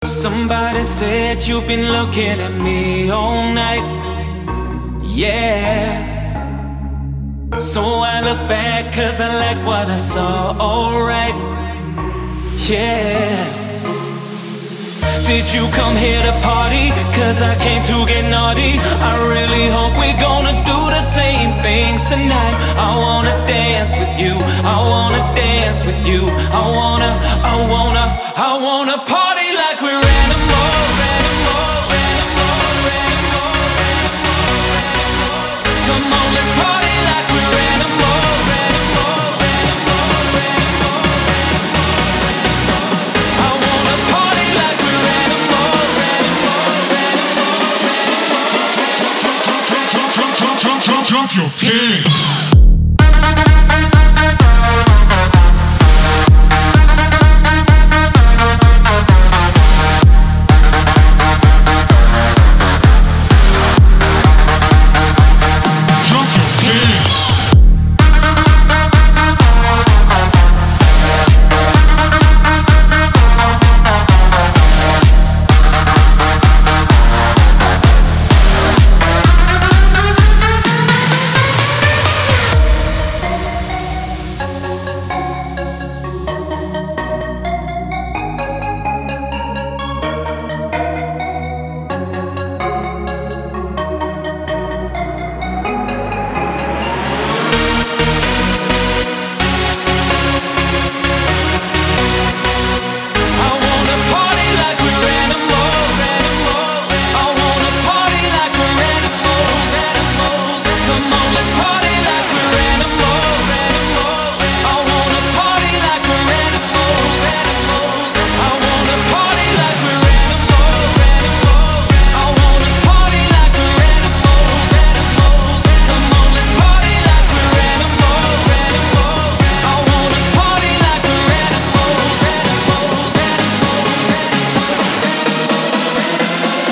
Somebody said you've been looking at me all night. Yeah. So I look back cause I like what I saw, alright. Yeah. Did you come here to party? Cause I came to get naughty. I really hope we're gonna do the same things tonight. I wanna dance with you. I wanna dance with you. I wanna party like we're animals. Come on, let's party like we're animals. I wanna party like we're animals. Jump your pants.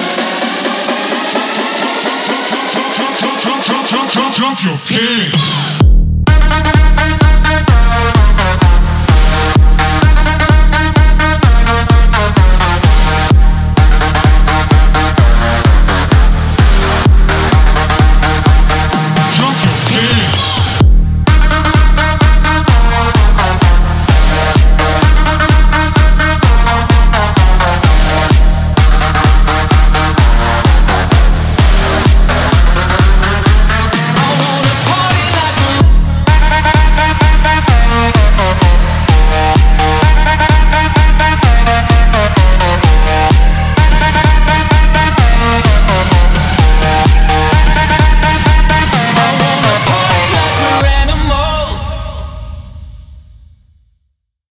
Jump your pants.